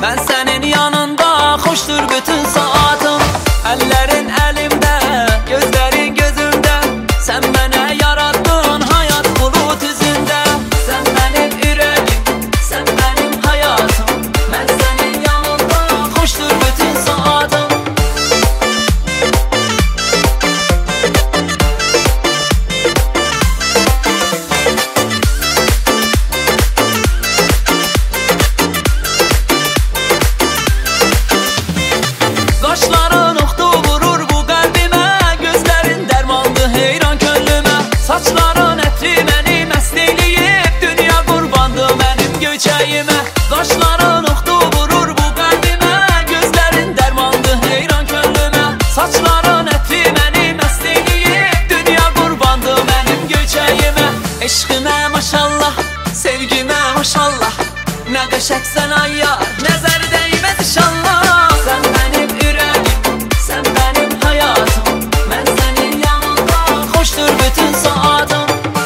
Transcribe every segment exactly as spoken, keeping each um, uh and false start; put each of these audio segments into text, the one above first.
Ben senin yanında hoştur bütün saatim. Ellerin elimde, gözlerin gözümde. Sen beni yarattın hayat bulut yüzünde. Sen benim yüreğim, sen benim hayatım. Ben senin yanında hoştur bütün saatim. Kaşların oktu vurur bu kalbime, gözlerin dermandı heyran gönlüme. Saçların etri beni mest eyleyip, dünya kurbandı benim göçeğime. Kaşların oktu vurur bu kalbime, gözlerin dermandı heyran gönlüme. Saçların etri beni mest eyleyip, dünya kurbandı benim göçeğime. Eşkime maşallah, sevgime maşallah. Ne kaşeksen ayyar, nezer değmez inşallah. Sen benim yüreğim, sen benim hayatım. Ben senin yanında hoştur bütün saatim.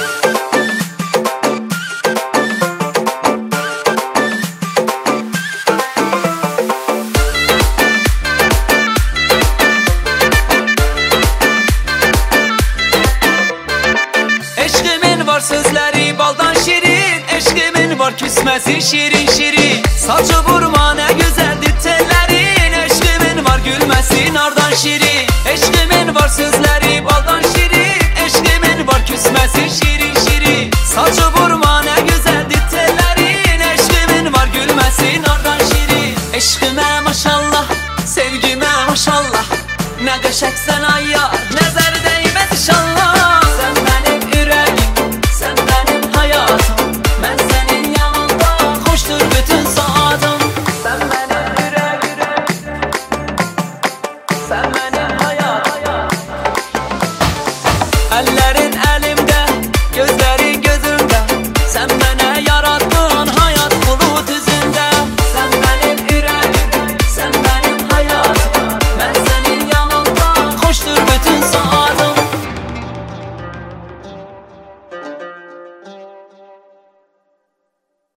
Eşkimin var sözleri baldan şirin, eşkimin var küsmesi şirin şirin. Saçı vurma ne güzeldir tellerin, eşkimin var gülmesi nardan şirin. Eşkimin var sözleri baldan şirin, eşkimin var küsmesi şirin şirin. Saçı vurma ne güzeldir tellerin, eşkimin var gülmesi nardan şirin. Eşkime maşallah, sevgime maşallah. Ne kaşeksen ayyar, nezer değmez inşallah.